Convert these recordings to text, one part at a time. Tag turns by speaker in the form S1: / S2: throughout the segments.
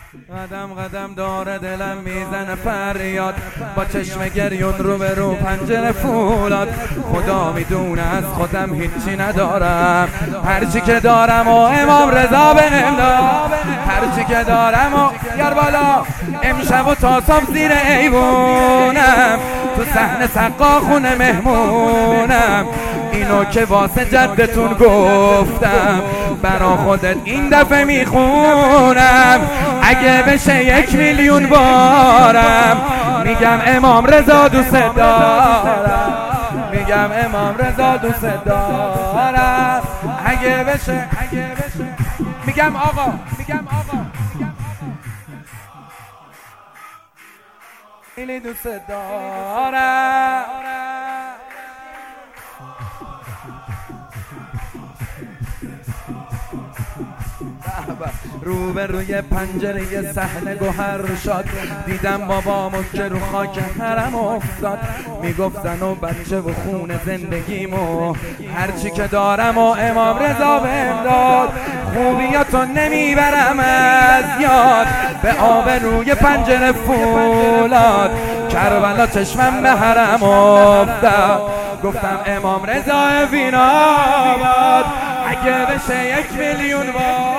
S1: قدم قدم داره دلم میزنه فریاد، با چشم گریون رو به رو پنجره فولاد. خدا میدونه از خودم هیچی ندارم، هرچی که دارم و امام رضا بهم داد. هرچی که دارم و یار بالا امشب و تا صبح زیر ایوونم، تو صحن سقا خونه مهمونم. اینو که واسه جدتون گفتم، برا خودت این دفعه میخونم. اگه بشه 1 میلیون بارم میگم امام رضا دوست دارم، میگم امام رضا دوست دارم. اگه بشه میگم آقا، خیلی دوست دارم. رو به روی پنجره صحنه گوهر شد، دیدم بابامو که رو خاک حرم افتاد. میگفتن و بچه و خون زندگیمو، هرچی که دارم و امام رضا بهم داد. خوبیاتو نمیبرم از یاد، به آب روی پنجره فولاد. کربلا چشمم به حرم افتاد، گفتم امام رضا ویناباد. اگه بشه 1 میلیون بار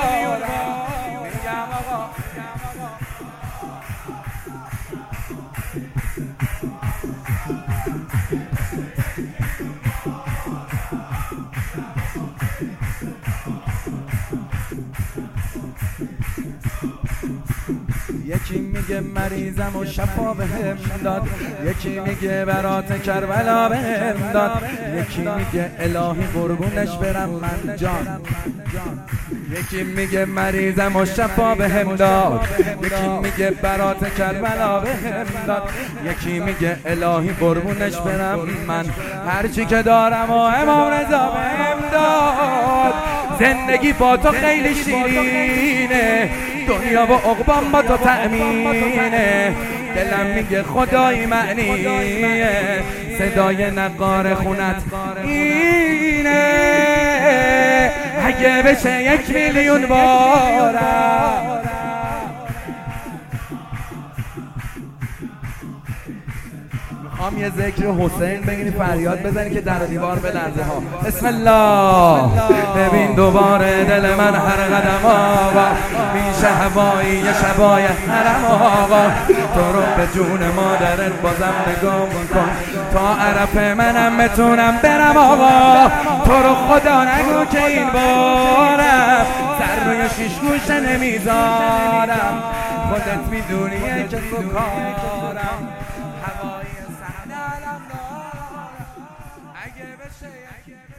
S1: یکی میگه مریضم و شفا بهم داد، یکی میگه برات کربلا بهم داد، یکی میگه الهی قربونش برم من جان. یکی میگه مریضم و شفا بهم داد، یکی میگه برات کربلا بهم داد، یکی میگه الهی قربونش برم من. هرچی که دارم و امام رضا بهم داد. زندگی با تو خیلی شیرینه، دنیا و عقبام با تو تأمینه. دلم میگه خدای معنیه، صدای نقار خونت اینه. اگه بشه 1 میلیون بارم میخوام یه ذکر حسین بگیری فریاد بزنی که در دیوار بلرزه ها. بسم الله. ببین دوباره دل من هر قدم آقا میشه هوایی یه شبای حرم آقا. تو رو به جون مادرت بازم نگاه کن، تا عرف منم بتونم برم آقا. تو رو خدا نگو که این بارم سر روی 6 گوشه نمیذارم. خودت میدونیه که تو کارم هوایی صحنه علم دارم. اگه بشه